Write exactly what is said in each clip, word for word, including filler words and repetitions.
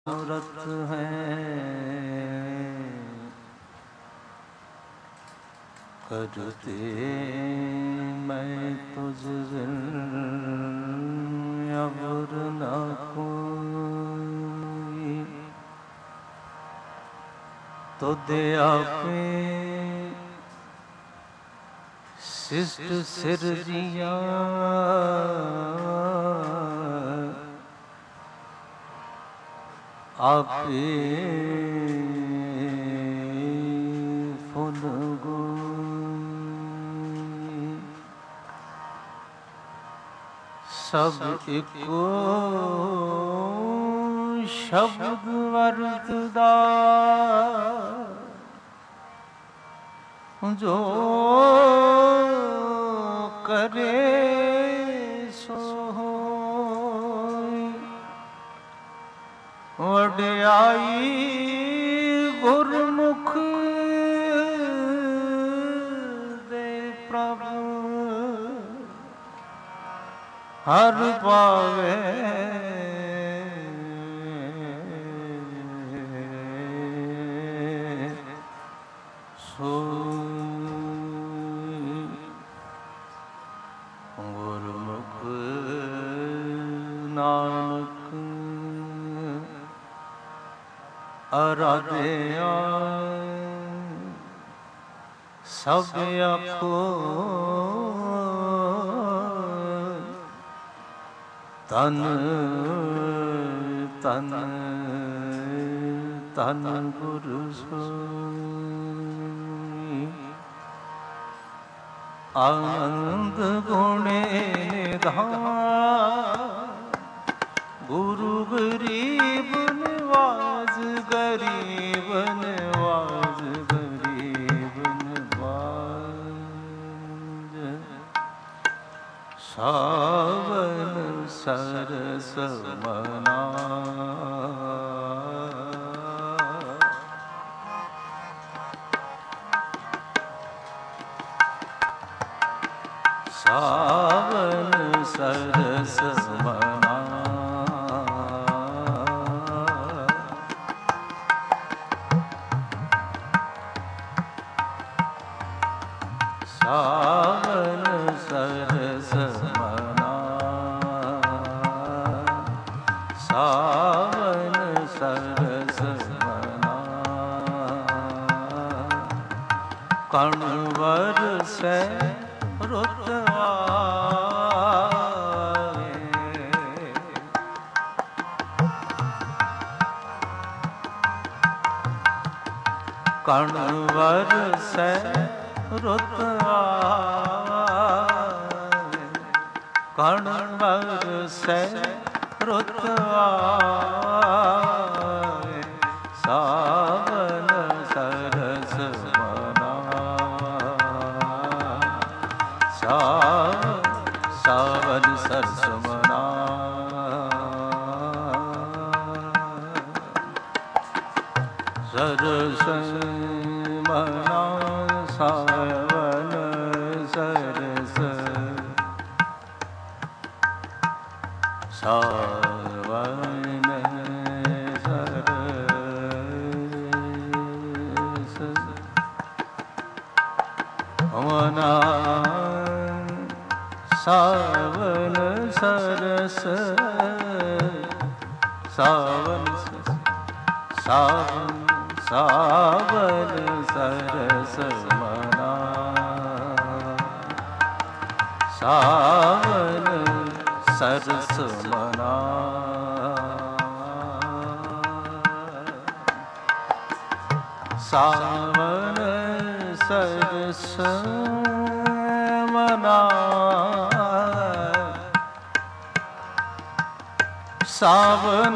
मूरत है करते मैं तुझ बिन अबर न कोई तुद आपे शिष्ट सिरजिया आपे फुल गोई सब इको शब्द वरतदा जो करे वड्याई गुरमुख दे प्रभु हर पावे सोई गुरमुख नानक अराध्या सब आपो तन तन तन गुरु सोई आनंद गुणे निधान गुरु गरीब नवाज गरीब नवाज गरीब नवाज सावन सरस मना सावन सरस मना सावन सरस मना सावन सरस मना कण बरसै रुत आवे कण बरसै रुत आवे कण बरसै रुत आवे सावन सरस मना सावन सरस मना सरस मना सावन सरस सावन सरस मना सावन सरस सावन सावन सावन सरस मना सावन सरस मना सावन सरस मना सावन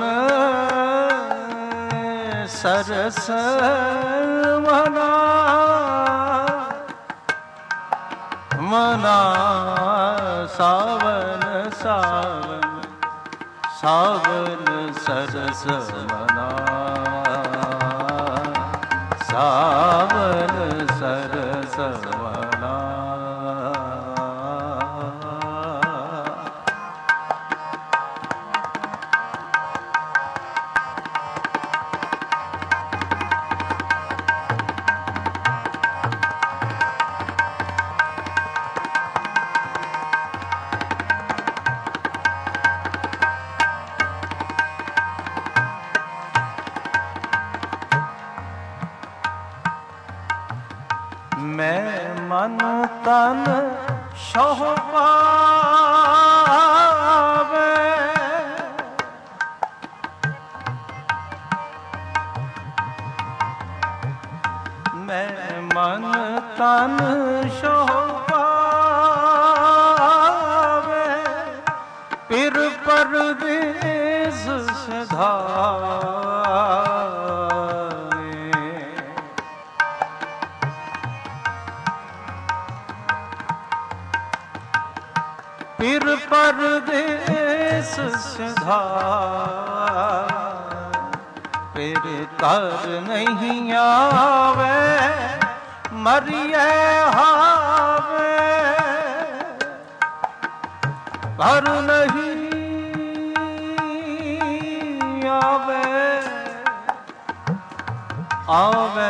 सरस मना मना सावन सावन सावन सरस मना सावन सरस मना मैं मन तन शोभावे फिर परदेस सधाए। फिर परदेस सधाए फिर कर नहीं आवे मरिए हावे घर नहीं आवे आवे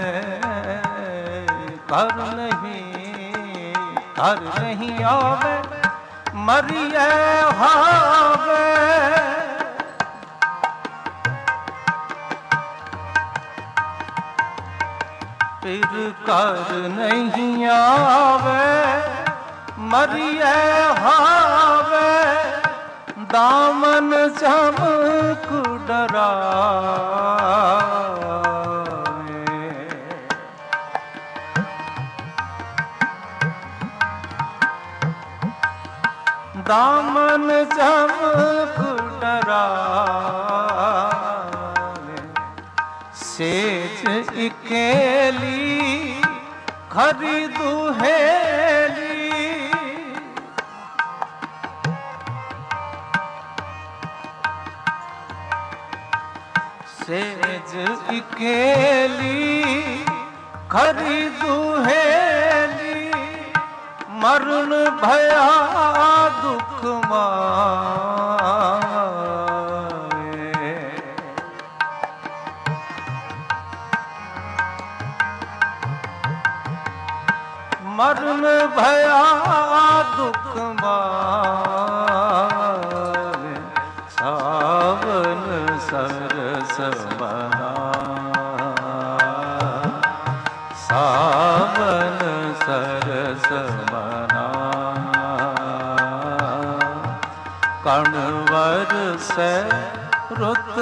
घर नहीं घर नहीं आवे मरिए हावे फिर कर नहीं आवे मरिए हावे दामन चमक डरावे। दामन चमक डरावे सेज इकेली खरी दुहेली सेज इकेली खरी दुहेली मरण भया दुख माए। मरण भया दुख मारे सावन सरस बना सावन सरस बना कणवर से रुत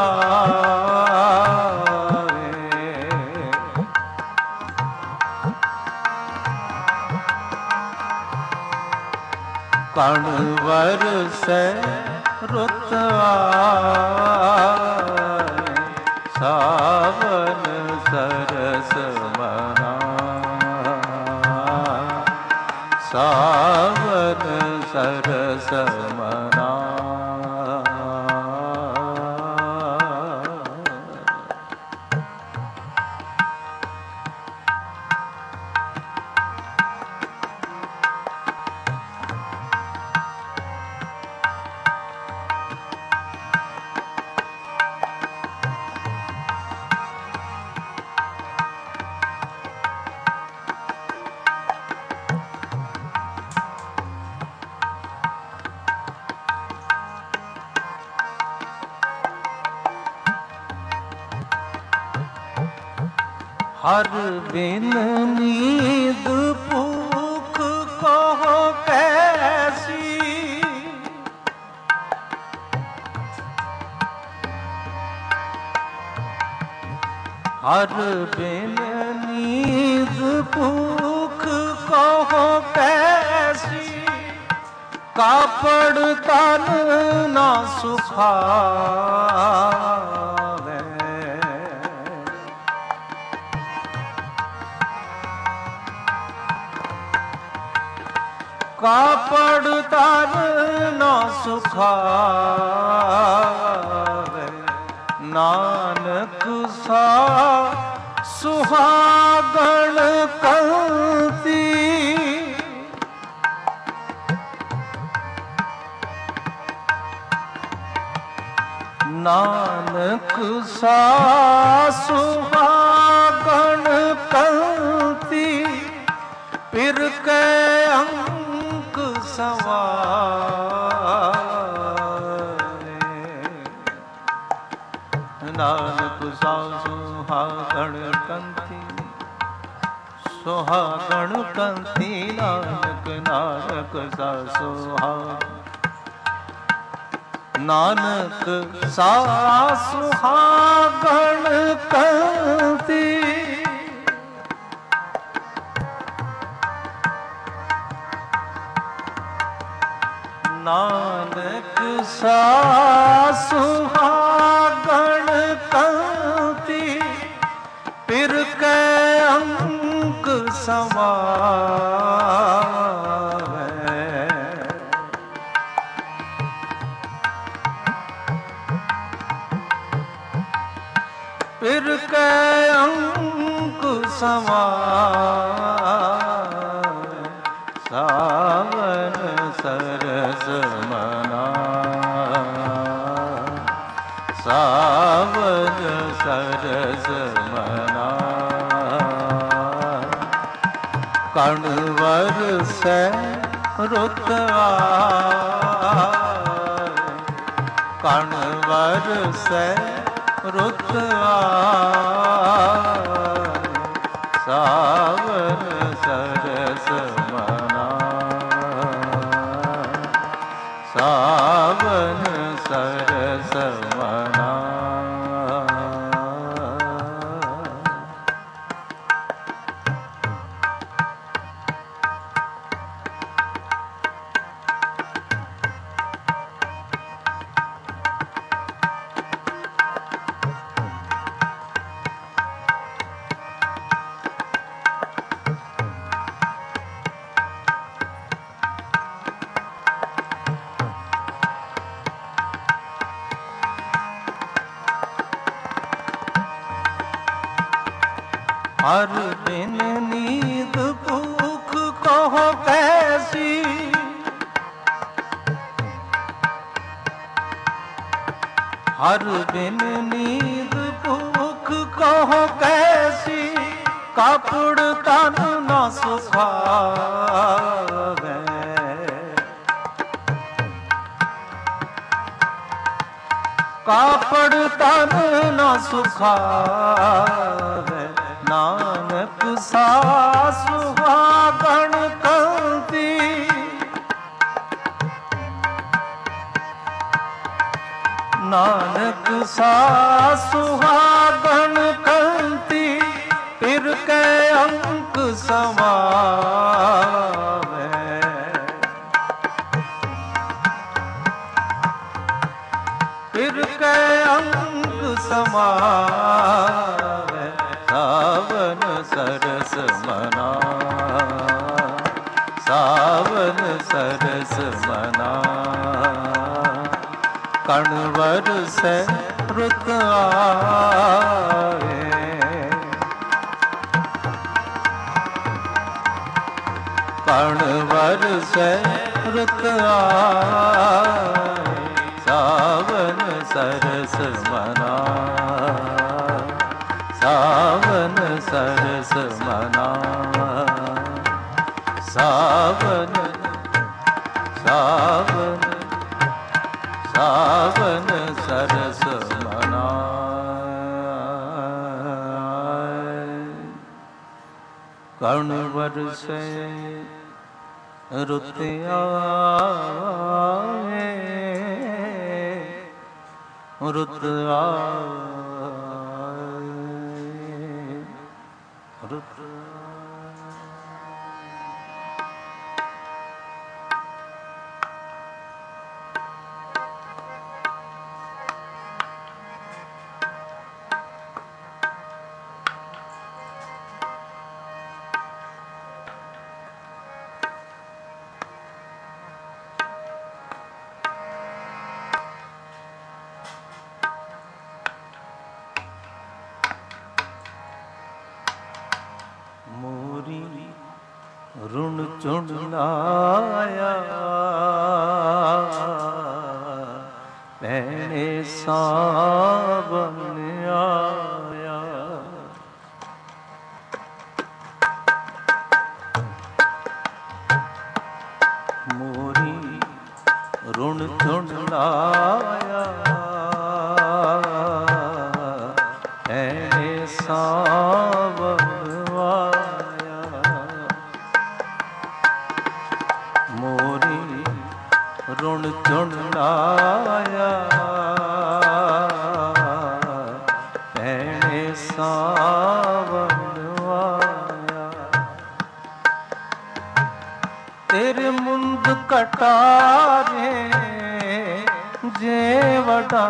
आवे। कणवर से रुत आवे सावन सरस बना सावन सरस बना। हर बिन नींद भूख कहो कैसी हर बिन नींद भूख कहो कैसी कापड़ तन ना सुखावे। कापड़ तन न सुखावे नानक सा सुहागण कंती नानक सा सुहागण कंती फिर के अंक सवारे। नानक सा सुहागण कंती सुहागण कंती नानक नानक सा सुहागण नानक सा सुहागण कंती ਵਰਸਾ ਸੁਹਾਗਣ ਕੰਤੀ ਫਿਰ ਕੈ ਅੰਕ ਸਮਾਵੈ। ਫਿਰ ਕੈ ਅੰਕ ਸਮਾਵੈ। ਸਾਵਨ ਸਰਸ ਮਨਾ ਸਾਵਨ ਸਰਸ ਮਨਾ ਕਣ ਵਰਸੈ ਰੁੱਤ ਆਏ। ਕਣ ਵਰਸੈ ਰੁੱਤ ਆਏ। ਸਾਵਨ ਸਰਸ ਮਨਾ ਸਾਵਨ ਸਰਸ ਮਨਾ। हर दिन नींद भूख कहो कैसी। हर दिन नींद भूख कहो कैसी। कापड़ तन न सुखावे। कापड़ तन न सुखावे। नानक सास सुहागण कंती नानक सास सुहागण कंती फिर कै अंक समावे। फिर कै अंक समावे। सावन सरस मना सावन सरस मना कण वरसै रुत आए। कण वरसै रुत आए। सावन सरस मना सावन सरस मना सावन सावन सावन सरस मना। कण वरसै रुत आए। रुत आए रुत रुण चुन लाया पैने सावन आया। मोरी रुण चुन लाया पैने सावन रुण चुन लाया पैने सावन आया। तेरे मुंद कटारे ਜੇ ਵਡਾ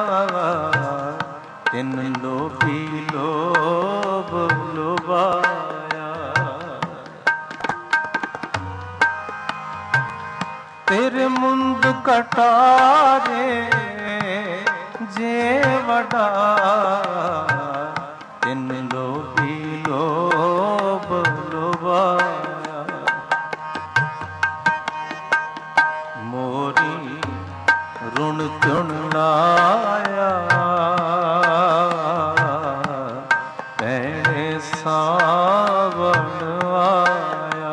ਤਿਨ ਲੋਭੀ ਲੋਭ ਲੋਭਾਇਆ। ਤੇਰੇ ਮੁੰਦ ਕਟਾਰੇ ਜੇ ਵਡਾ ਤਿਨ ਲੋਭੀ ਲੋਭ ਲੋਭਾਇਆ। ਮੋਰੀ ਰੁਣ ਚੁਣ ਲਾਇਆ ਭੈਣੇ ਸਾਵਣ ਆਇਆ।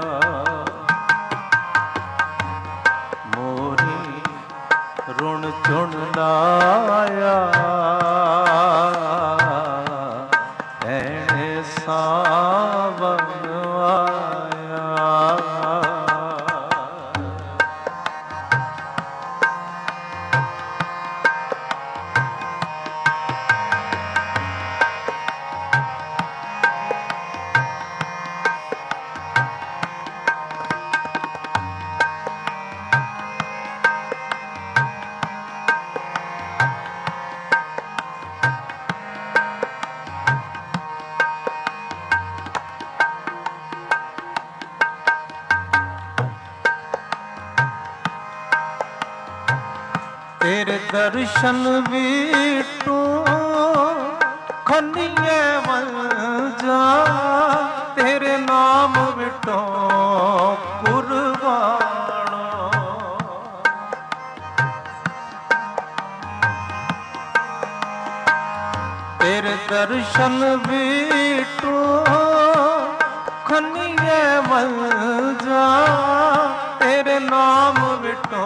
ਮੋਰੀ ਰੁਣ ਚੁਣ ਲਾਇਆ ਭੈਣੇ ਸਾਵਣ ਆਇਆ। ਤੇਰੇ ਦਰਸ਼ਨ ਵੀਟੂ ਖੰਨੀਏ ਵੰਜਾ ਤੇਰੇ ਨਾਮ ਵਿਟੋ ਕੁਰਬਾਨੋ। ਤੇਰੇ ਦਰਸ਼ਨ ਵੀਟੂ ਖੰਨੀਏ ਵੰਜਾ ਤੇਰੇ ਨਾਮ ਵਿਟੋ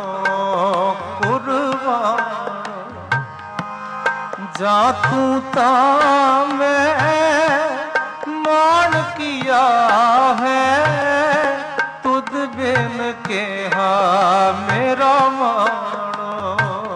ਜਾ ਤੂੰ ਤਾਂ ਮੈਂ ਮਾਣ ਕੀਆ ਹੈ ਤੁਧ ਬਿਨ ਕਿਹਾ ਮੇਰਾ ਮਾਣੋ।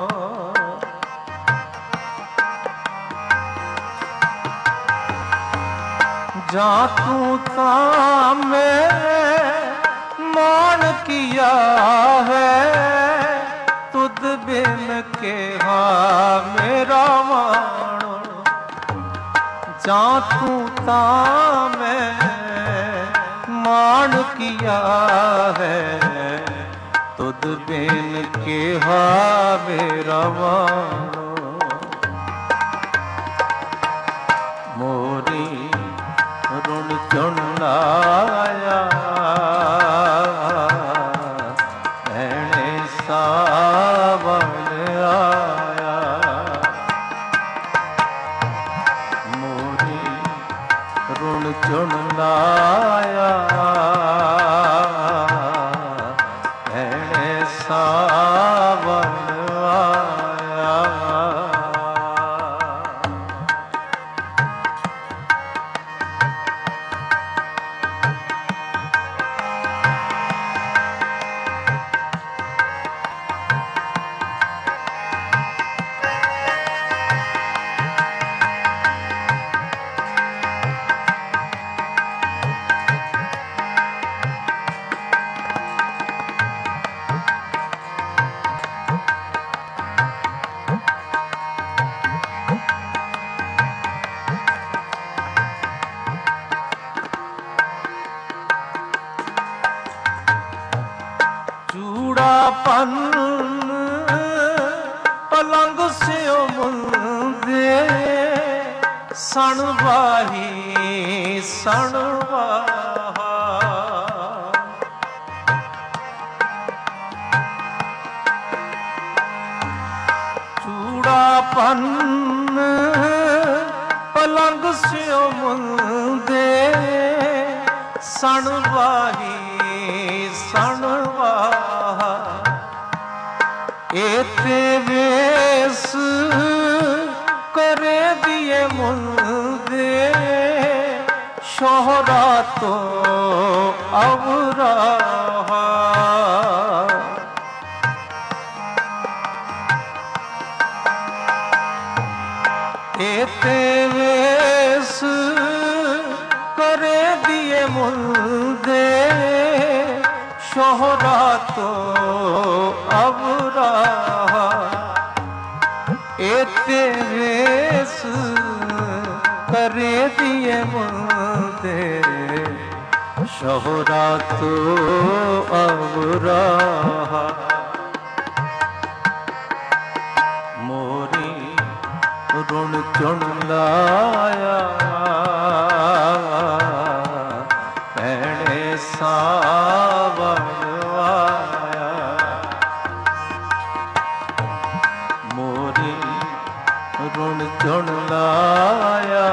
ਜਾ ਤੂੰ ਤਾਂ ਮੈਂ ਮਾਣ ਕੀਆ ਹੈ ਤੁਧ ਬਿਨ ਕਿਹਾ ਮੇਰਾ ਮਾਣੋ। ਜਾਂ ਤੂੰ ਤਾਂ ਮੈਂ ਮਾਣ ਕੀਆ ਹੈ ਤੁਧ ਬਿਨ ਕਿਹਾ ਮੇਰਾ ਮਾਣੋ। ਮੋਰੀ ਰੁਣ ਚੁਣ ਲਾਇਆ ਭੈਣੇ ਸਾਵਣ ਆਇਆ। ਮੋਰੀ ਰੁਣ ਚੁਣ ਲਾਇਆ ਭੈਣੇ ਸਾਵਣ ਆਇਆ। ਪੰਨ ਪਲੰਗ ਸਿਓ ਮੁੰਦੇ ਸਣ ਵਾਹੀ ਸਣ ਵਾਹਾ। ਚੂੜਾ ਪੰਨ ਪਲੰਗ ਸਿਓ ਮੁੰਦੇ ਸਣ ਵਾਹੀ ਸਣ ਵਾਹਾ। ਏਤੇ ਵੇਸ करे दिए मुंदे शोहरा तो अवराहा। एते वेस करे दिए मुंदे शोहरा तो अवराहा। ते वेस करे दिए मुंदे शोहरा तो अब रहा मोरी रुण चुन लाया भैणे सावन आया मोरी रुण चुन लाया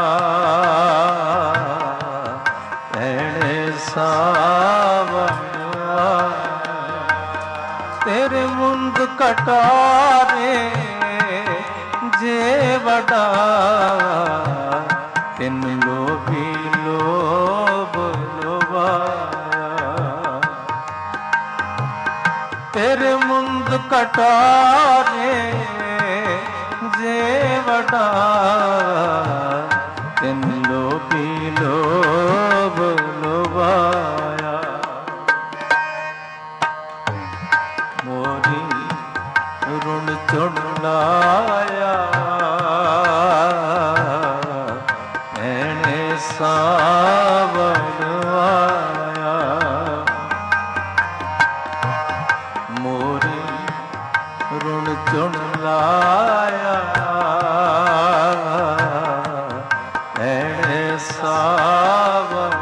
भैणे सावन आया तेरे मुंद कटारे जे वडा तिन लोभी लोभ लोभाया तेरे मुंद कटारे जे वडा तिन लोभी लोभ लोभाया मोरी रुण चुन लाया भैणे सावन आया मोरी रुण चुन लाया भैणे सावन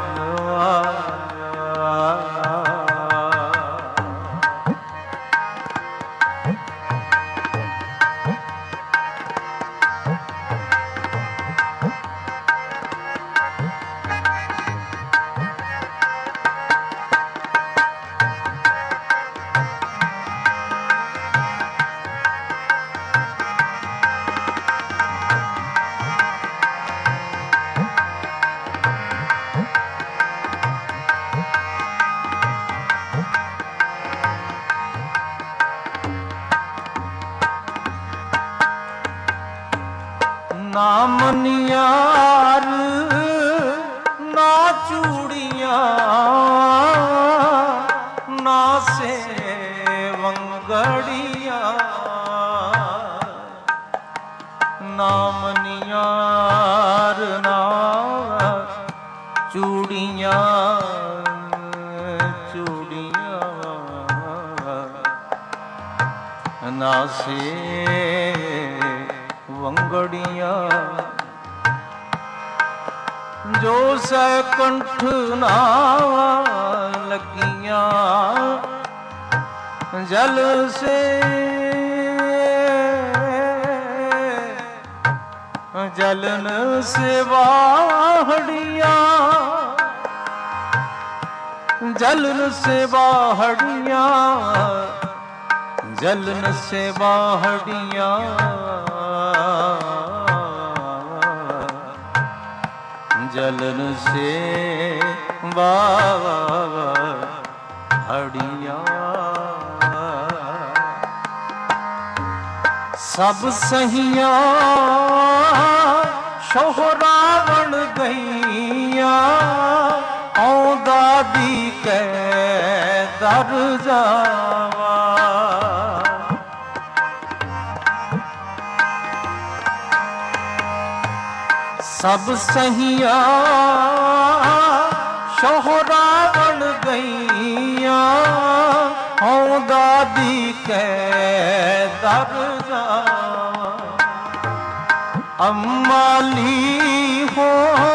आया ना मनियार ना चूड़ियाँ ना सेवंगड़ियाँ ना मनियार ना चूड़ियाँ चूड़ियाँ ना से वंगड़ियाँ जो सैकंठ ना लगियाँ जल से जलन से बाहड़ियाँ जलन से बाहड़ियाँ जलन से बाहड़ियाँ जलन से बाहड़ियाँ सब सहिया शोहरा बन गईया औंदा दी कै दर जावा सब सहिया शोहरा बन गईया औंदा दी कै दर जावा अम्माली हो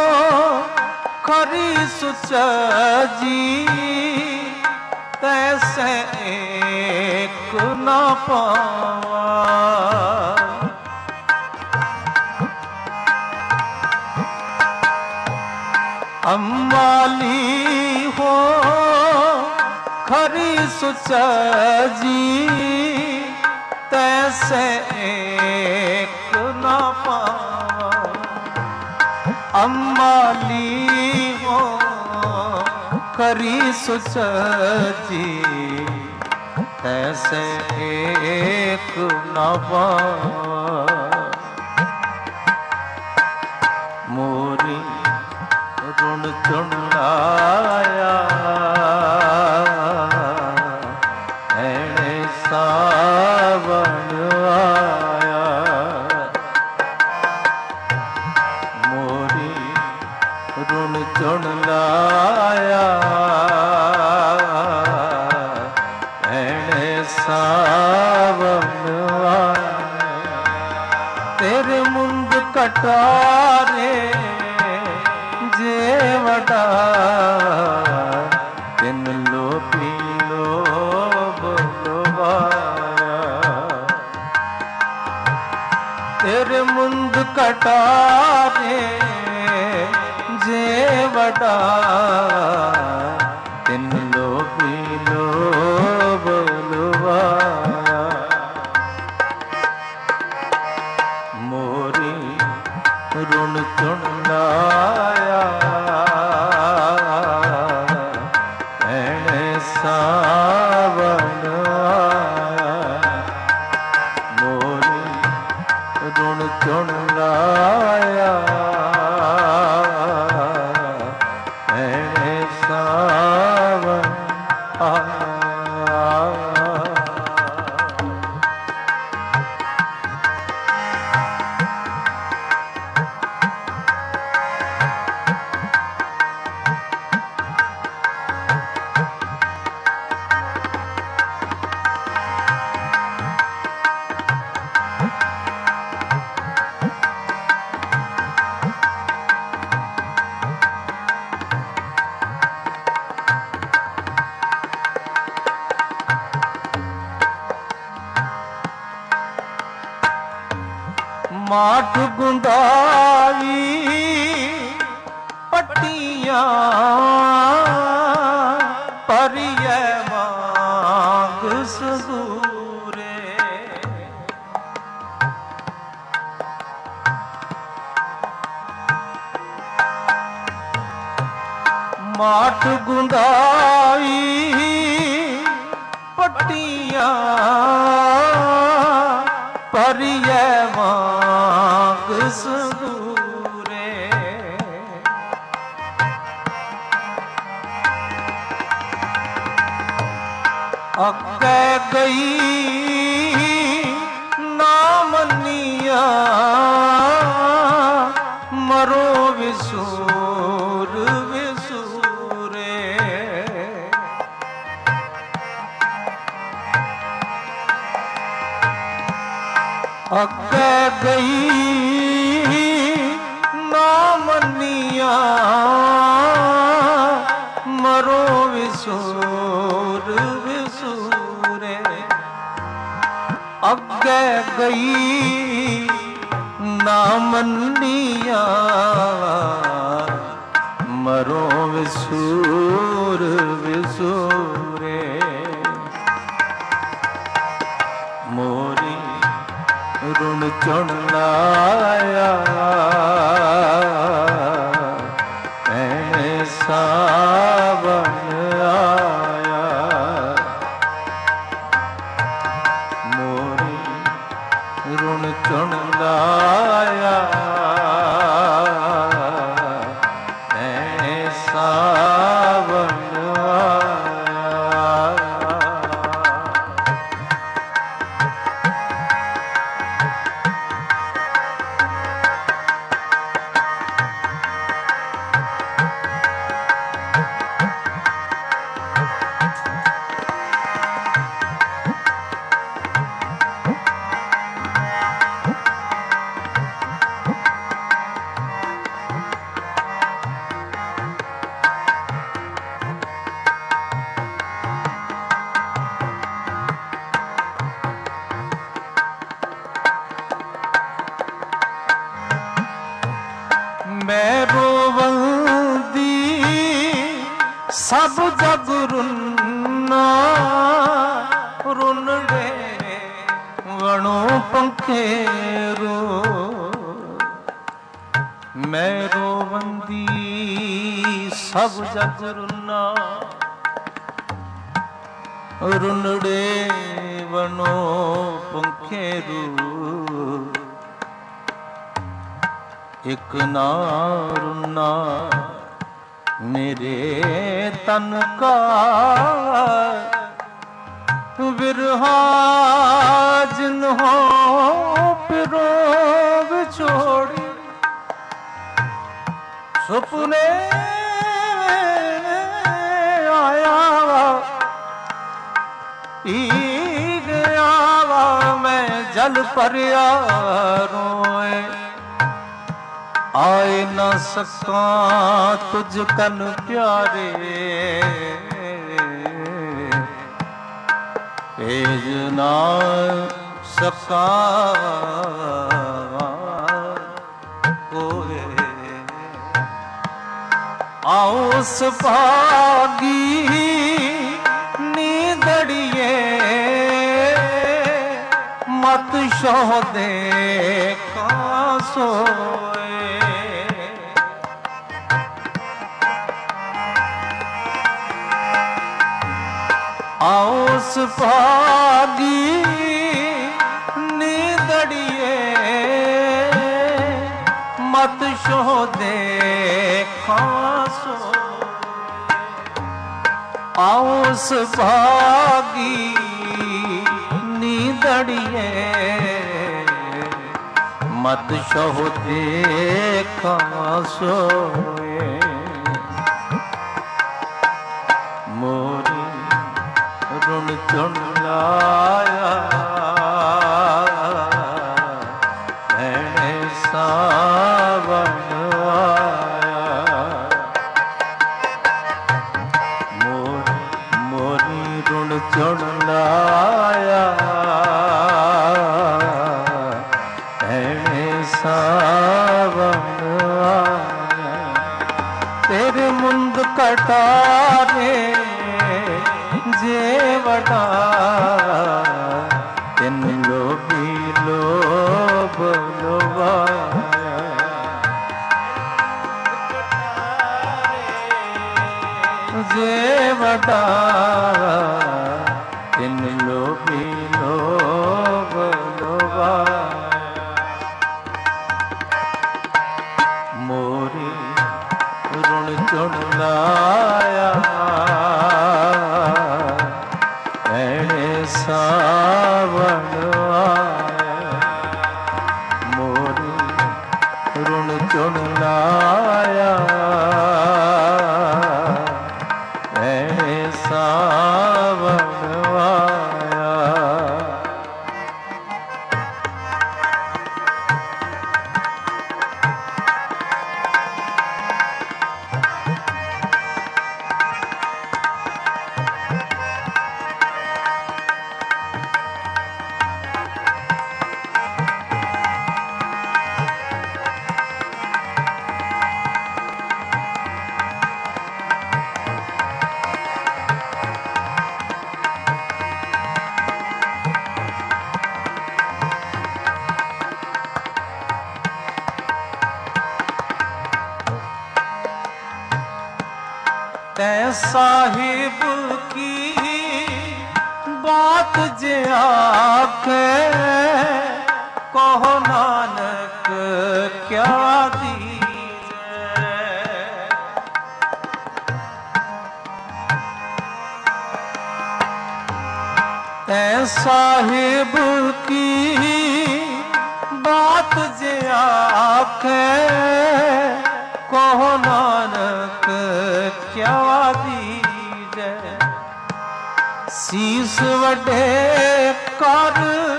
खरी सुचजी तैसे एक न पावा अम्माली हो खरी सुचजी तैसे एक न पावा अम्माली हो खरी सुचजी तैसे एक न पावा मोरी रुण चुन लाया भैणे सावन आया चुन लाया ऐने सावन तेरे मुंद कटारे जेवड़ा तिन लो पी लो बोलवाया तेरे मुंद कटारे जेवड़ा तिन लो पी लो बोलवाया मोरी रुण चुन लाया ऐने सावन आया मोरी रुण चुन लाया ऐने सावन आया माठ गुंदाई पट्टियां परिय मांग सदूरे माठ गुंदाई पट्टियां परिय मांग सदूरे अगे गई ना मनिया मरो विसूर विसूरे अगे गई ना मनिया मरो विसूर विसूरे अगे गई ना मनिया मरो विसूर विसूरे मोरी रुण चुन लाया ऐने सावन आया मोरी रुण चुन लाया ऐने सावन मैं रोवंदी सब जग रुन्ना रुनड़े वणो पंखेरो मैं रोवंदी सब जग रुन्ना रुनड़े वणो पंखेरो एक ना रुना मेरे तन का विरहा जिन हो पिरो छोड़ी ਸੁਪਨੇ ਆਇਆ ਪੀ ਗਿਆ ਵਾ ਮੈਂ ਜਲ ਭਰਿਆ ਰੋਏ ਆਏ ਨਾ ਸਕਾਂ ਤੁਝ ਕਨ ਪਿਆਰੇ ਭੇਜ ਨਾ ਸਕਾਂ ਕੋਏ ਆਉਸ ਭਾਗੀ ਨੀਂਦੜੀਏ ਮਤ ਸ਼ੋਹ ਦੇ ਕਾ ਸੋਏ ਆਉਸ ਭਾਗੀ ਨੀਂਦੜੀਏ ਮਤ ਸ਼ੋਹ ਦੇ ਕਾ ਸੋਏ ਆਉਸ ਭਾਗੀ ਨੀਂਦੜੀਏ ਮਤ ਸ਼ੋਹ ਦੇਖਾ ਸੋਏ ਮੋਰੀ ਰੁਣ ਚੁਣ ਲਾਇਆ ਭੈਣੇ ਸਾਵਣ ਆਇਆ ਮੋਰੀ ਮੋਰੀ ਰੁਣ ਚੁਣ ਲਾਇਆ ਸਾਵਣ ਆਇਆ ਤੇਰੇ ਮੁੰਦ ਕਟਾਰੇ ਜੇ ਵਡਾ ਤਿੰਨ ਲੋਭੀ ਲੋਭ ਲੋਵਾਇਆ ਜੇ ਵਡਾ ਤਿੰਨ ਲੋਭੀ ਲੋਭ ਲੋਵਾਇਆ ਮੋਰੀ ਰੁਣ ਚੁਣ ਲਾਇਆ ਭੈਣੇ ਸਾਵਣ ਆਇਆ ਮੋਰੀ ਰੁਣ ਚੁਣ ਲਾਇਆ ਭੈਣੇ ਸਾਵਣ ਆਇਆ ਤੈ ਸਾਹਿਬ ਕੀ ਬਾਤ ਜੇ ਆਖੇ ਕਹੋ ਨਾਨਕ ਕਿਆ ਦੀਜੈ ਤੈ ਸਾਹਿਬ ਕੀ ਬਾਤ ਜੇ ਆਖੇ ਕਹੋ ਨਾਨਕ ਕਿਆ ਦੀਜੈ ਸੀਸ ਵੱਡੇ ਕਰ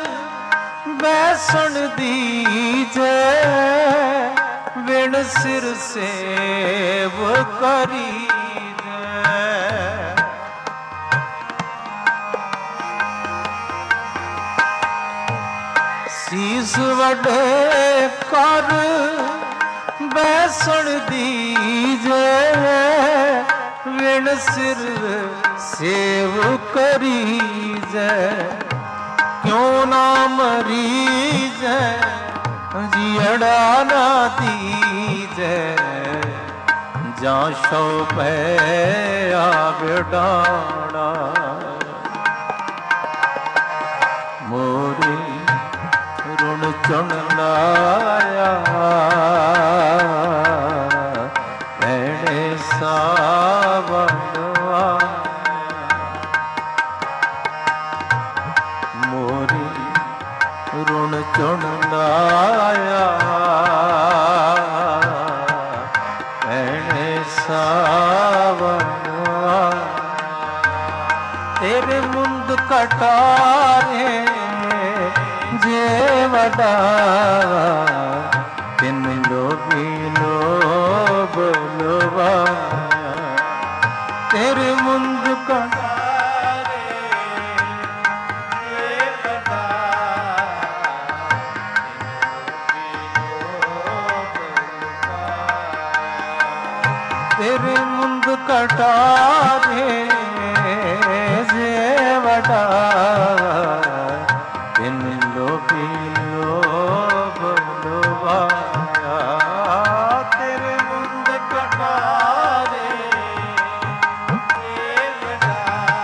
ਬੈਸਣ ਦੀਜੈ ਵਿਣ ਸਿਰ ਸੇਵ ਕਰੀਜੈ ਸੀਸ ਵੱਡੇ ਕਰ ਬੈਸਣ ਦੀਜੈ ਵਿਣ ਸਿਰ ਸੇਵ ਕਰੀਜੈ ਕਿਉ ਨਾ ਮਰੀਜੈ ਜੀੜਾ ਨਾ ਦੀਜੈ ਜਾਂ ਸੋ ਪੈ ਆਵਡਾਣਾ ਮੋਰੀ ਰੁਣ ਚੁਣ ਲਾਇਆ ਭੈਣੇ ਸਾਵਣ ਆਇਆ ਮੋਰੀ ਰੁਣ ਚੁਣ ਲਾਇਆ ਭੈਣੇ कटारे जे वडा तिन लोभी लोभ लोभाया तेरे मुंद कटारे जे वडा तेरे मुंद कटारे जे वडा तिन लोभी लोभ लोभाया तेरे मुंद कटारे जे वडा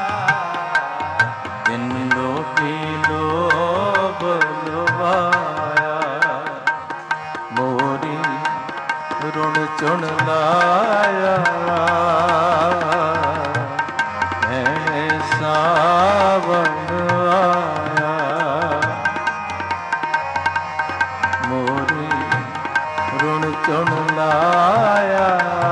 तिन लोभी लोभ लोभाया मोरी रुण चुन लाया सावन आया मोरी रुण चुन लाया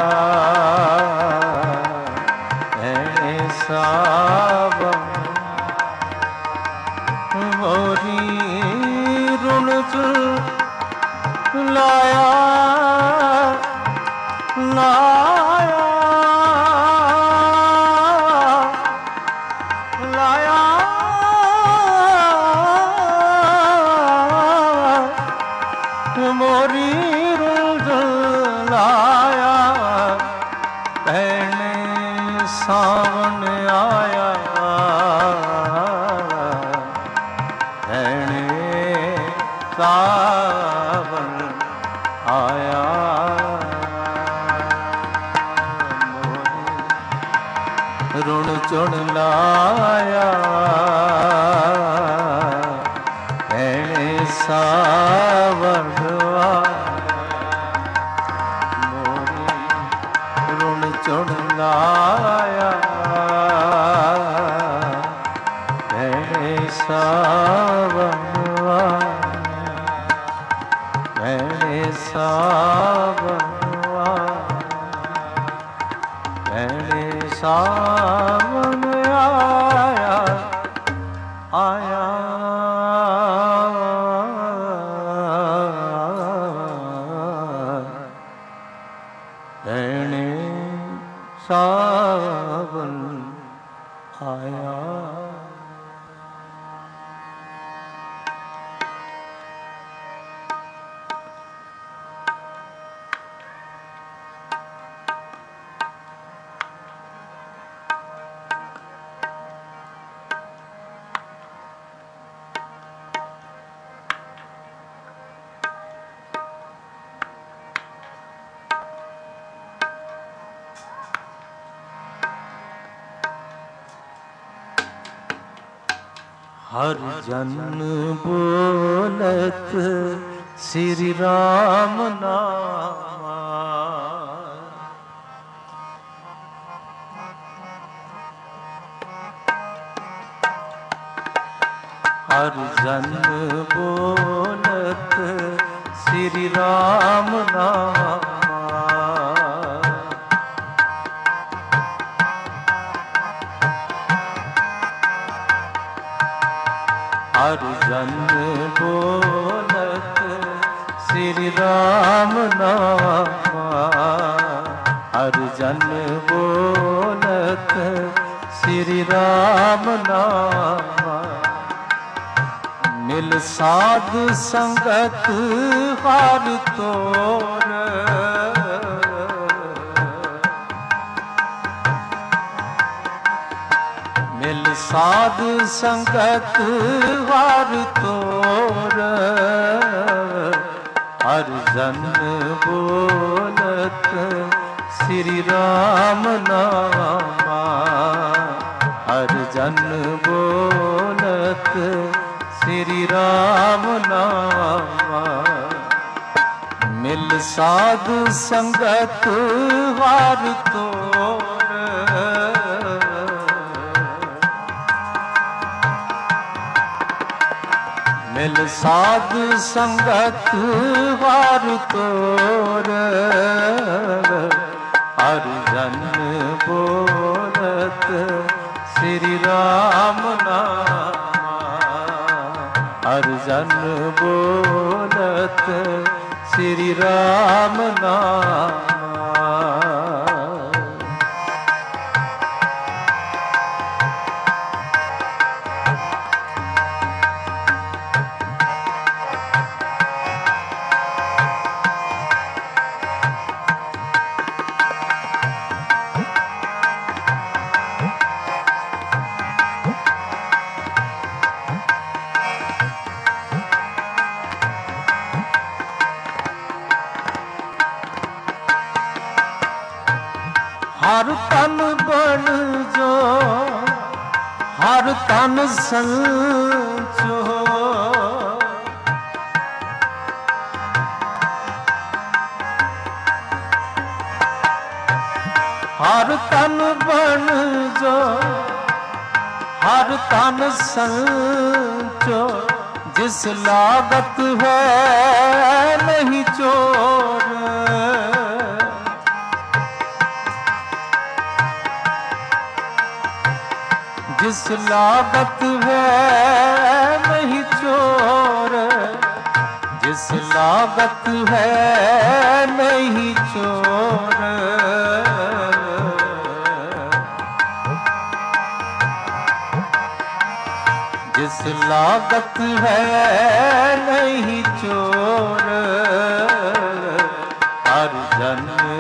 सावन मोरी रुण चुन लाया लाया लाया मोरी रुल लाया भैने सावन आया भैने सावन आया रुण चुन लाया भैने सावन मोरी रुण चुन लाया भैने सावन भैने सावन भैने सावन आया आया भैने सावन आया हर जन बोलत श्री राम नाम हर जन बोलत श्री राम नाम हर जन बोलत श्री राम नाम हर जन बोलत श्री राम नाम मिल साध संगत हार तोर मिल साध संगत हार तोर हर जन बोलत श्री राम नाम हर जन बोलत श्री राम नाम मिल साध संगत हार तोर मिल साध संगत हार तोर हर जन बोलत श्री राम नाम हर तन बन जो हर तन संचो हर तन बन जो हर तन संचो जिस लागत है नहीं चोर जिस लागत है नहीं चोर जिस लागत है नहीं चोर जिस लागत है नहीं चोर हर जन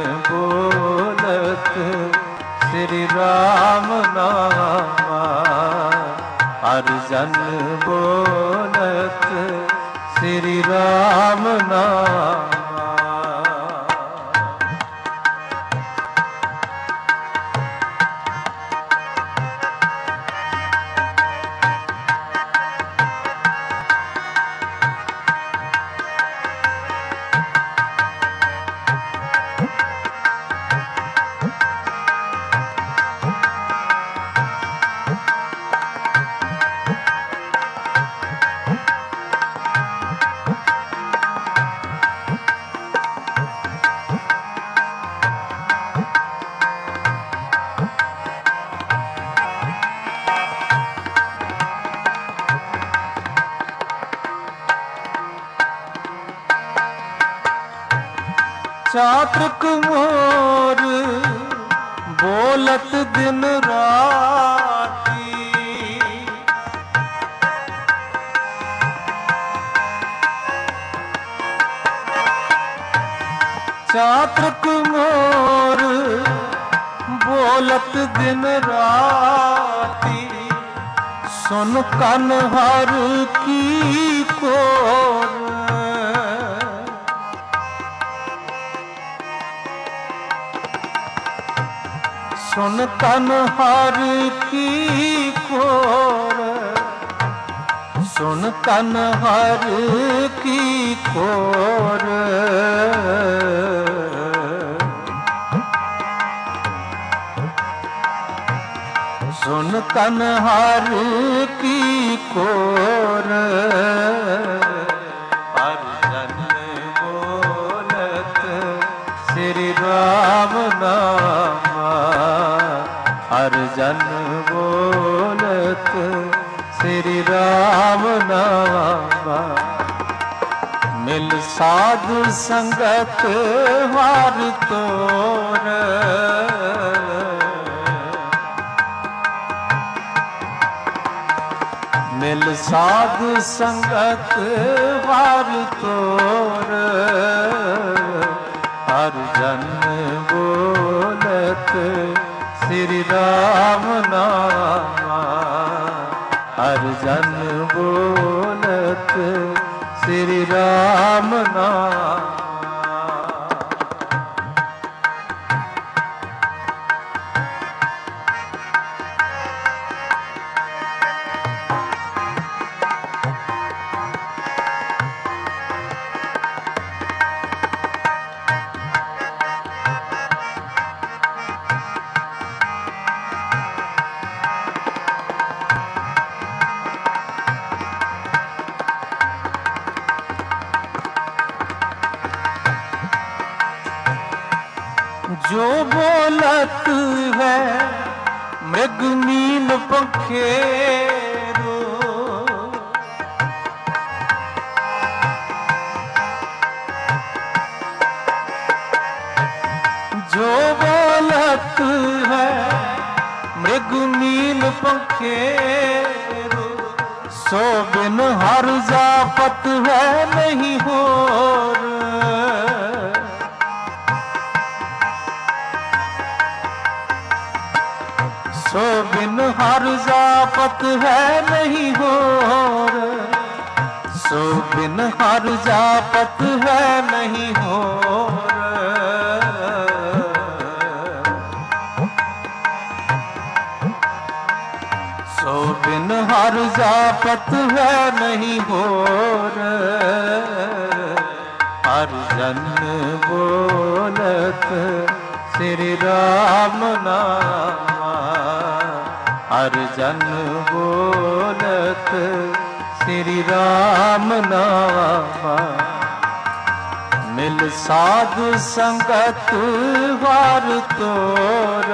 बोलत श्री राम नाम हर जन बोलत श्री राम नाम चातक मोर बोलत दिन राती चातक मोर बोलत दिन राती सुन कन हर की कोर सुन तन हर की कोर सुन तन हर की कोर सुन तन हर की कोर हर जन बोलत श्री राम नाम हर जन बोलत श्री राम नाम मिल साधु संगत हार तोर मिल साधु संगत हार तोर हर जन बोलत श्री राम नाम हर जन बोलत श्री राम नाम जो बोलत है मृग मीन पखेरो जो बोलत है मृग मीन पंखेरु, सो बिन हर जापत है नहीं होर। सो बिन हर जापत है नहीं होर, सो बिन हर जापत है नहीं होर। सो बिन हर जापत है नहीं होर। हर जन बोलत श्री राम नामा, हर जन बोलत श्री राम नामा। मिल साधु संगत वार तोर,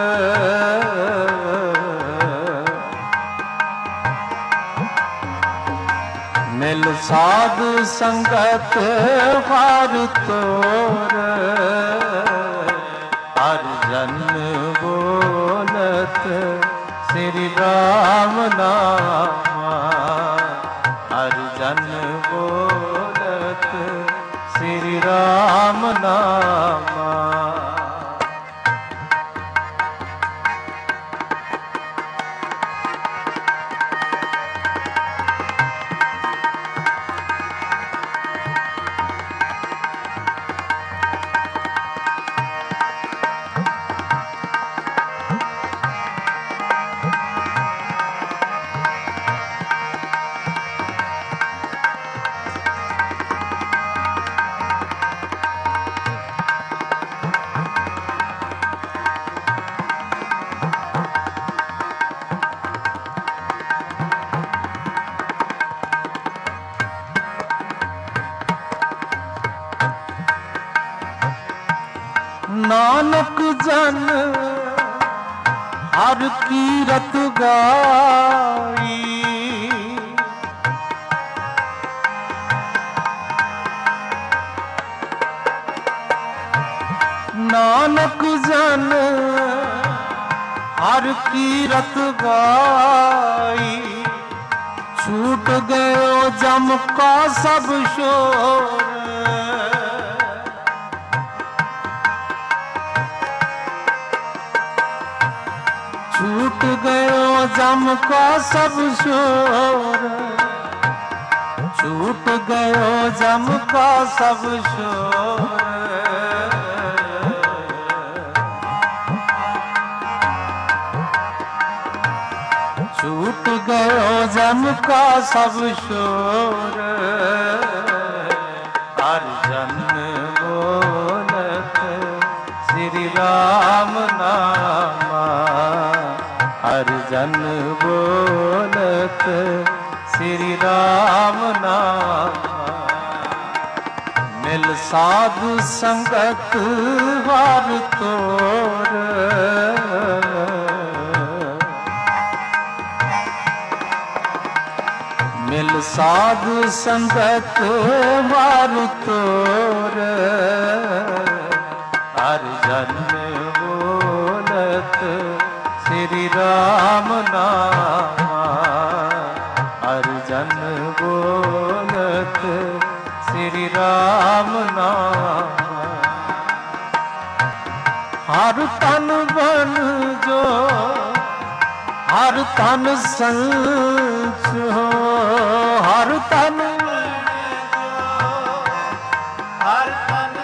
मिल साधु संगत वार तोर। हर जन बोलत श्री राम नामा, हर जन बोलत श्री राम नामा। नानक जन हर कीरत गाई, नानक जन हर कीरत गाई। छूट गयो जम का सब शोर, छूट गयो जम का सब शोर, छूट गयो जम का सब शोर। छूट गयो जम का सब शोर। हर जन बोलत श्री राम नामा, हर जन बोलत श्री राम नामा। मिल साधु संगत वार तोर, मिल साधु संगत वार तोर। हर जन बोलत श्री राम नामा, हर जन बोलत श्री राम नामा। हर तन बन जो हर तन संच हो, हर तन हर तन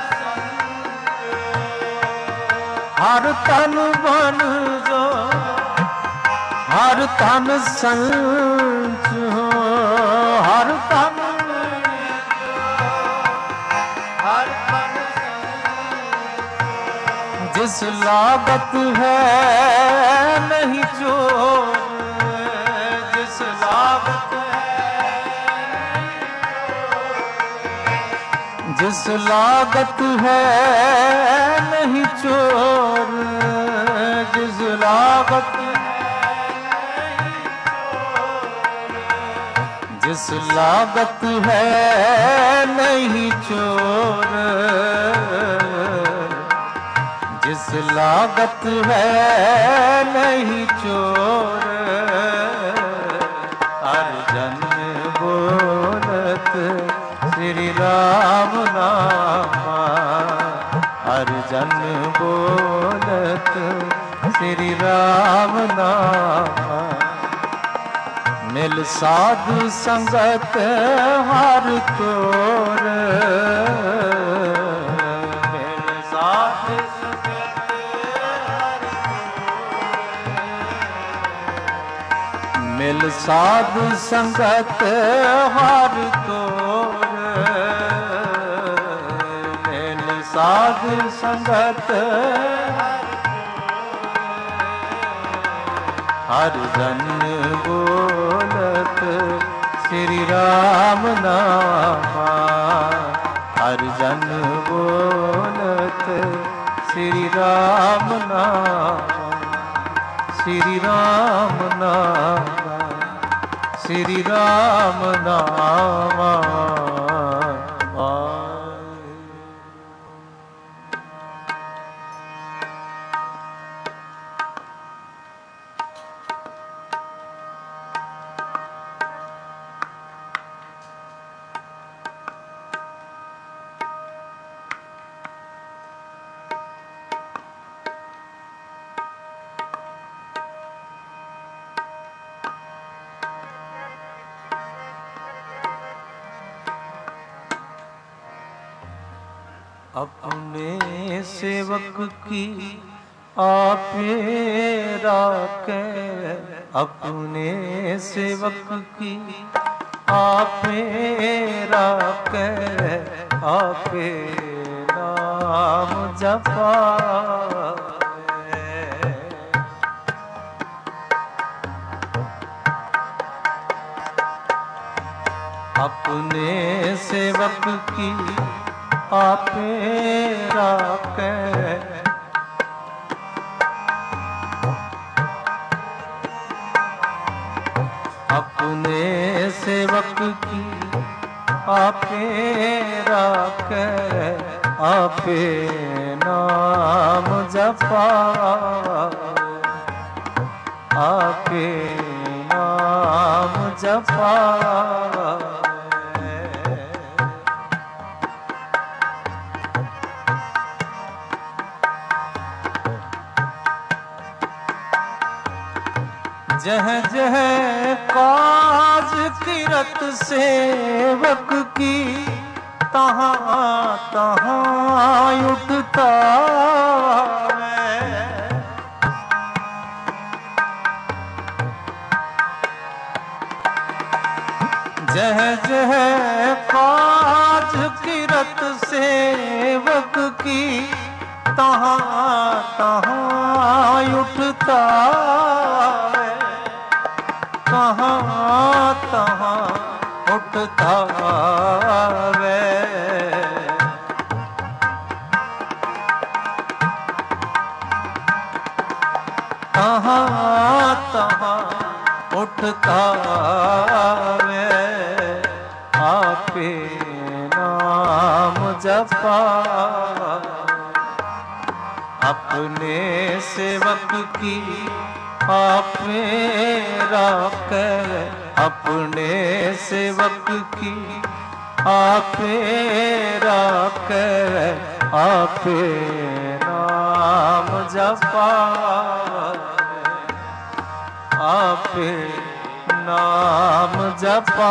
हर तन बन जो हर तन संच हो, हर तन हर तन जिस लागत है नहीं चोर, जिस लागत जिस लागत है नहीं चोर, जिस लागत जिस लागत है नहीं चोर, जिस लागत है नहीं चोर, हर जन बोलत श्री राम नामा, हर जन बोलत श्री राम नामा। मिल साधु संगत हर तोर, मिल साधु संगत हर तोर, मिल साधु संगत हर तोर, मिल साधु संगत हर जन बोलत श्री राम नामा, हर जन बोलत श्री राम नामा, श्री राम नामा, श्री राम नामा। अपने सेवक की आपे राखे, अपने सेवक की आपे राखे, आपे नाम जपावे। अपने सेवक की आपे राखे, अपने सेवक की आपे राखे, आपे नाम जपावे, आपे नाम जपावे। जह जह काज किरत सेवक की, तहाँ तहाँ उठता है। जह जह काज किरत सेवक की, तहाँ तहाँ उठता है। कहाँ तहाँ उठता वे, कहाँ तहाँ उठता वे, आपे नाम जपा। अपने सेवक की आपे राखे, अपने सेवक की आपे राखे, आपे नाम जपा, आपे नाम जपा।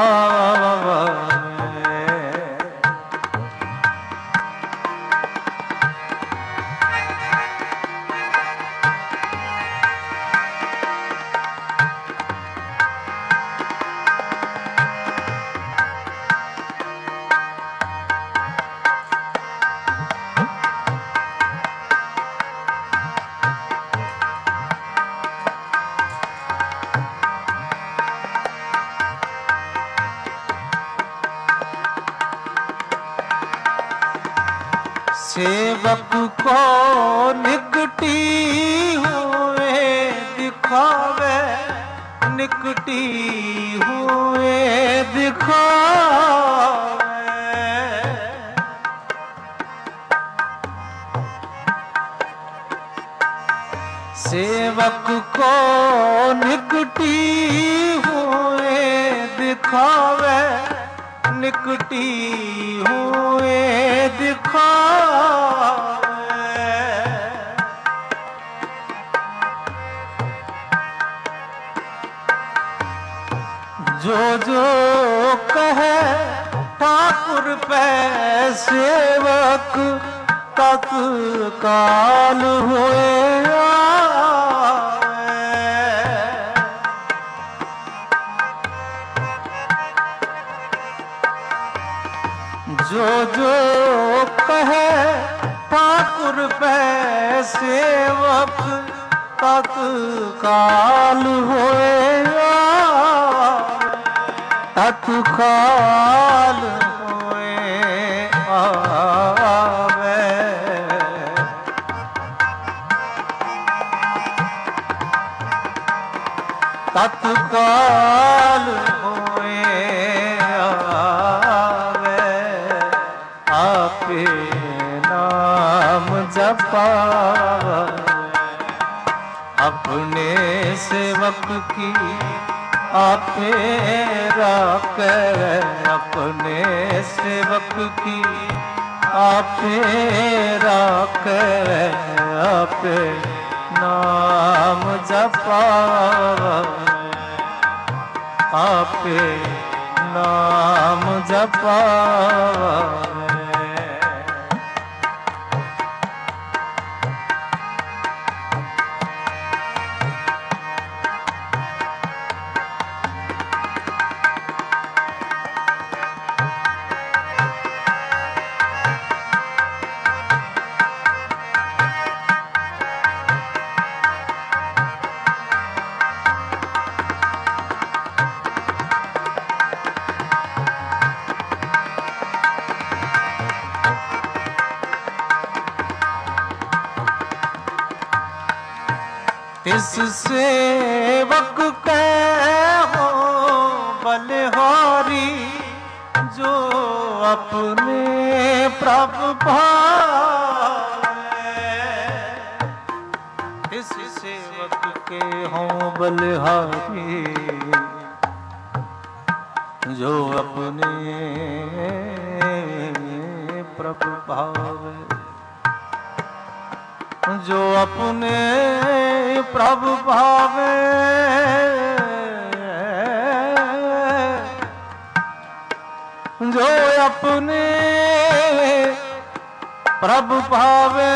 सेवक को निकटी हुए दिखावे, निकटी हुए दिखावे। सेवक को निकटी हुए दिखावे, निकटी हुए दिखावे। जो जो कहे ठाकुर पे सेवक तत्काल हुए जो जो कहे ठाकुर पे सेवक तत्काल होए तत्काल होए आवे। तत्काल होए आवे। आपे नाम जपावे, अपने सेवक की आपे राखे, अपने सेवक की आपे राखे। आपे नाम जपावे, आपे नाम जपावे। इस सेवक के हो बलिहारी, जो अपने प्रभु भावे। इस सेवक के हो बलिहारी, जो अपने प्रभु भावे। जो अपने प्रभु भावे, जो अपने प्रभु भावे,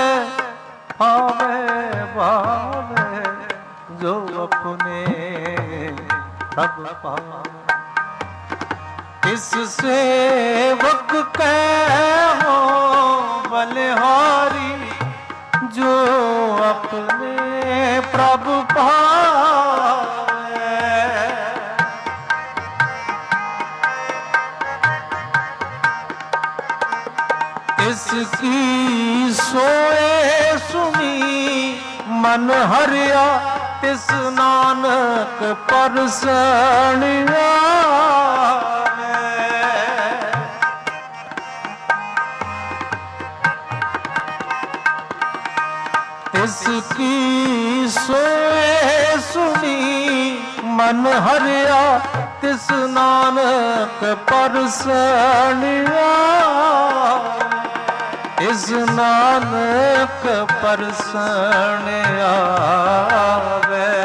भावे भावे। जो अपने प्रभु भावे, इस सेवक के हो बलिहारी, जो अपने प्रभु भावे। इसकी सोए सुनी मन हरिया, तिस नानक परसनिया। इसकी सोए सुनी मन हरिया, तिस नानक परसनिया। इस नानक परसण आवे।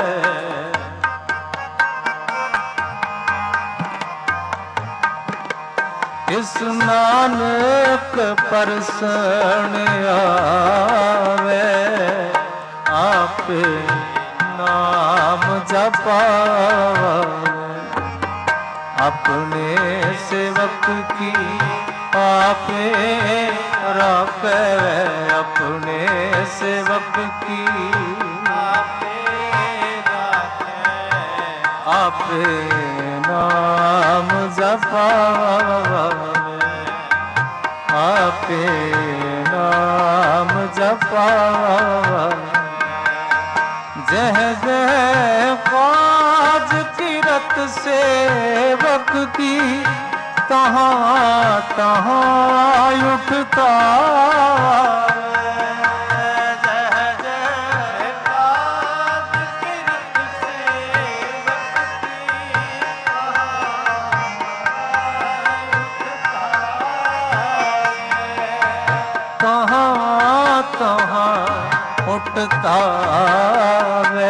इस नानक परसण आवे। आपे नाम जपावे, अपने सेवक की आपे राखे। अपने सेवक की आपे राखे। आपे नाम जपावे, आपे नाम जपावे। जह जह काज किरत सेवक की, तहाँ तहाँ उठता। जह जह तहाँ उठता वे,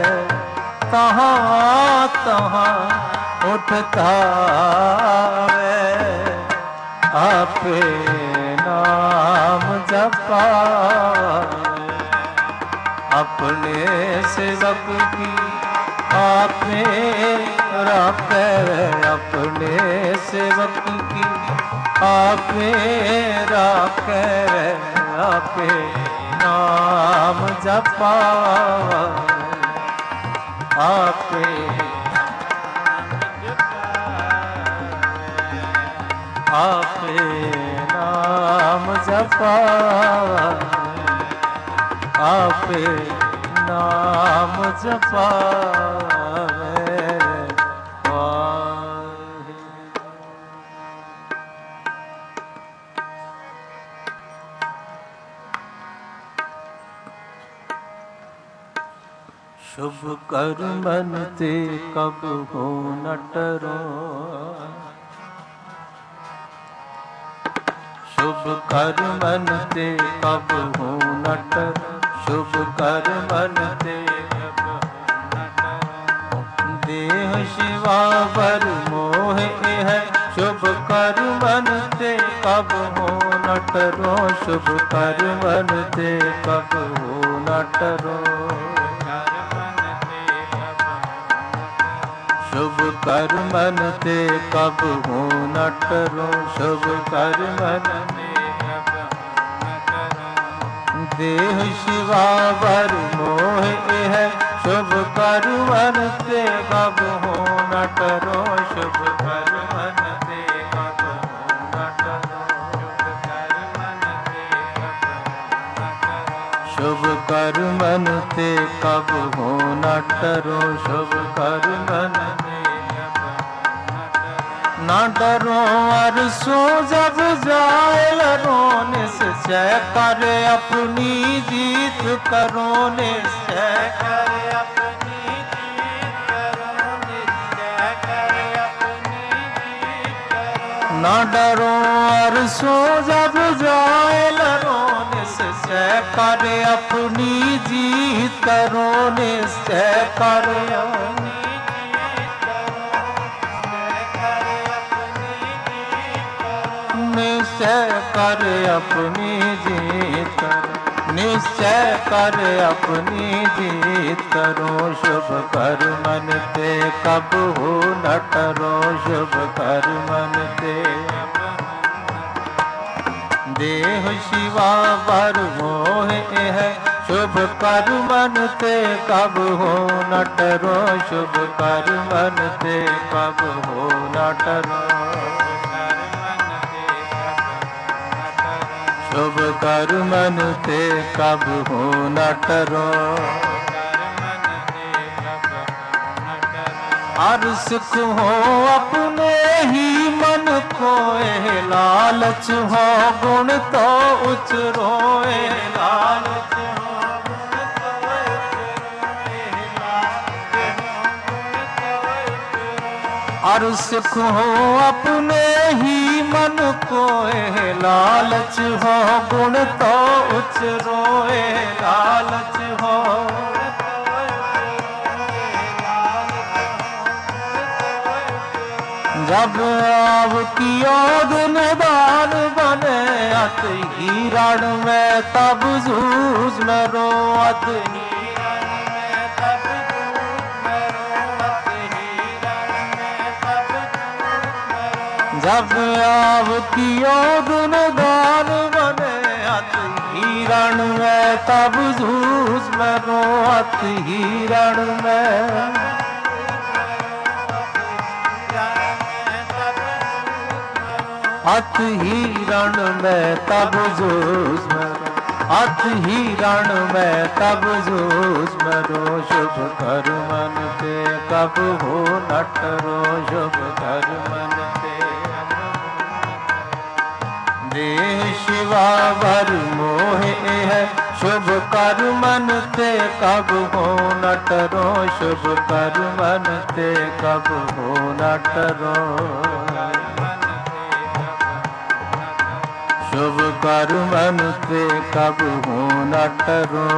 तहाँ तहाँ उठता वे, आपे नाम जपा, अपने सेवक की आपने राखे, अपने सेवक की आपे राखे, आपे नाम जपा, आपे आपे नाम जपा, आपे नाम जपा। शुभ कर्मन ते कब हो न टरो, शुभ कर्मन ते कब हो न टरो, शुभ कर्मन ते कब हो न टरो, देह शिवा वर मोह है, शुभ कर्मन ते कब हो न टरो, शुभ कर्मन ते कब हो न टरो, शुभ कर्मन ते कब हो न टरो, शुभ कर्मन ते कब हो न टरो, देह शिवा वर मोह है, शुभ कर्मन ते कब हो न टरो, शुभ कर्मन ते कब हो न टरो, शुभ कर्मन ते कब हो न टरो, शुभ कर्मन ना डरो अरसो जब जाए लरो, निश्चय कर अपनी जीत करो, निश्चय कर अपनी जीत करो, निश्चय कर अपनी जीत करो, ना डरो अरसो जब जाए लरो, निश्चय कर अपनी जीत करो, निश्चय कर अपनी निश्चय कर अपनी जीत करो, निश्चय कर अपनी जीत करो, शुभ कर्मन ते कब हो न टरो, शुभ कर्मन ते देह शिवा वर मोह है, शुभ कर्मन ते कब हो न टरो, शुभ कर्मन ते कब हो न टरो, शुभ कर्मन ते कब हो न टरो, हर सुख हो अपने ही मन खोए, लालच हो गुण तो उचरोए, लालच हो गुण तो हर सुख हो अपने ही मन कोए, लालच हो गुण तो उचरोए, लालच हो जब आव कियोद निदान बने, अत हिरण में तब जूझ में रो, अत हिरण में तब जूझ में रो, अत हिरण में तब जूझ में रो, जब आव कियोद निदान बने, अत हिरण में तब जूझ में रो, अत हिरण में अत हिरण में तब जूझ मरो, अत हिरण में तब जूझ मरो, शुभ कर्मन ते कब हो न टरो, शुभ कर्मन ते देह शिवा वर मोह है, शुभ कर्मन ते कब हो न टरो, शुभ कर्मन ते कब हो न टरो, शुभ कर्मन ते कब हो न टरो।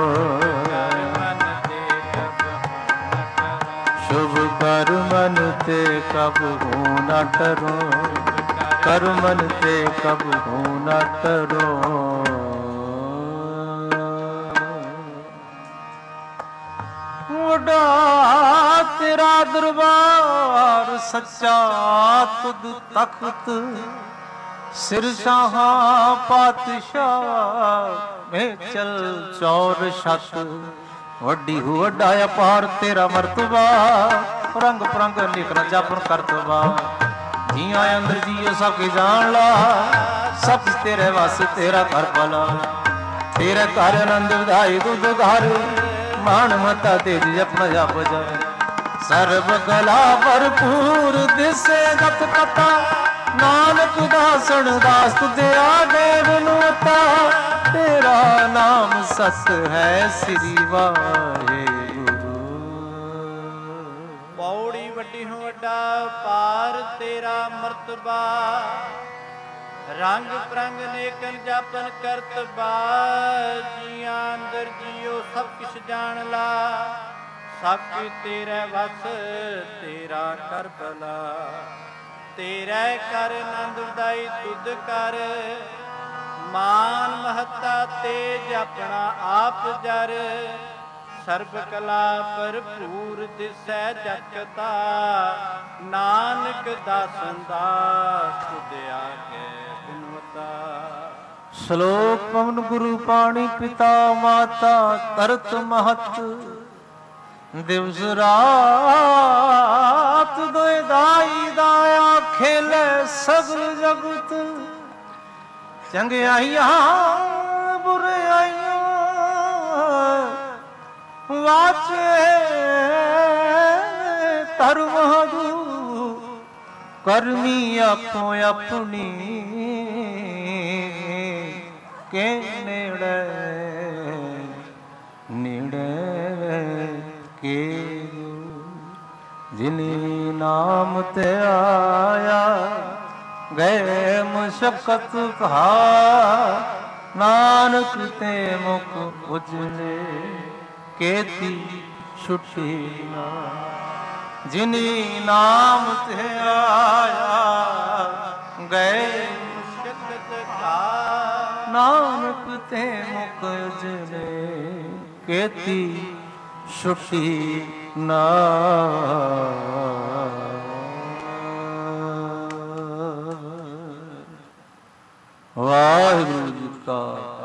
शुभ कर मन ते कबहू न टरो, कर मन ते कबहू न टरो। वड्डा तेरा दरबार सच्चा तुद तख्त, सिर शाहा पातशाह में चल चौर छत। वड्डी हु वड्डा अपार तेरा मरतबा, रंग परंग निकर जापन करतबा। जिया अंदर जियो सबके जान ला, सब तेरे वास तेरा घर भला। तेरे घर आनंद विधाई दुध घर, मान मता तेज जपन जप जाए। सर्व कला भरपूर दिसे जत पता, नानक दासन दास तुझे देव नुता। तेरा नाम सत है श्री वाहेगुरु। पौड़ी वड्डी हूँ वड्डा पार तेरा मर्तबा, रंग परंग नेकन जापन करतबा। जिया अंदर जियो सब किश जान ला, सब तेरे वस तेरा कर भला। तेरे कर नंद उदाई तुद कर, मान महता तेज अपना आप जर। सर्ब कला भरपूर दिसै जगता, नानक दासन दास तुद आगे बिनवता। श्लोक पवन गुरु पाणी पिता माता तरत महत। दिवस रात दोए दाई दाया, खेले सगल जगत। चंगियाइयां बुराइयां वाचे धर्मदू। करमी आपो अपनी के नेड़े नेड़े के। जिनी नाम ते आया गए मुशक्कत कहा, नानक ते मुख उजले केती छुटी ना। जिनी नाम ते आया गए मुशक्कत कहा, नानक ते मुख उजले केती छुटी ना। वाहिगुरु जी का